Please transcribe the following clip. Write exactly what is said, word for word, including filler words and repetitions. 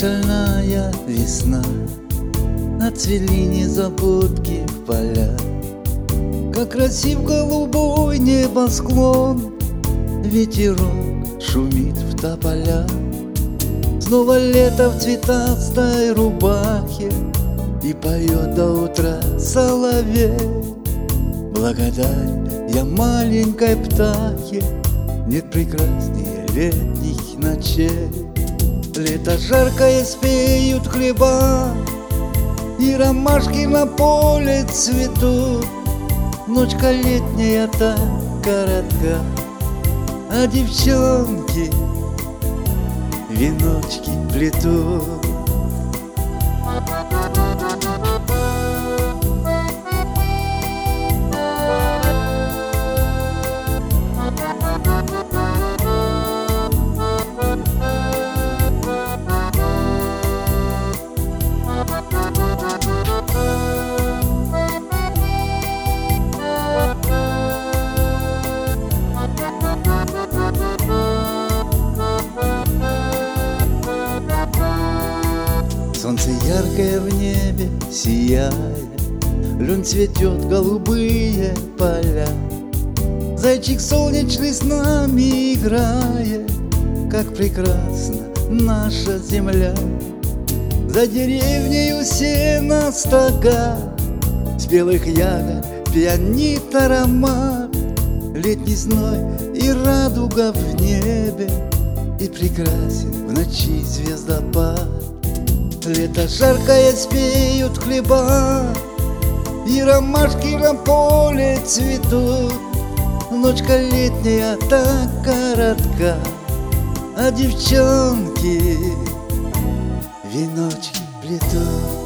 шальная весна, отцвели незабудки в поля. Как красив голубой небосклон, ветерок шумит в тополя. Снова лето в цветастой рубахе, и поет до утра соловей. Благодарь я маленькой птахе, нет прекраснее летних ночей. Лето жаркое спеют хлеба, и ромашки на поле цветут. Ночка летняя так коротка, а девчонки веночки плетут. Солнце яркое в небе сияет, лен цветет, голубые поля. Зайчик солнечный с нами играет, как прекрасна наша земля. За деревнею сено стога, с белых ягод пьянит аромат. Летний зной и радуга в небе, и прекрасен в ночи звездопад. Лето жаркое спеют хлеба, и ромашки на поле цветут. Ночка летняя так коротка, а девчонки веночки плетут.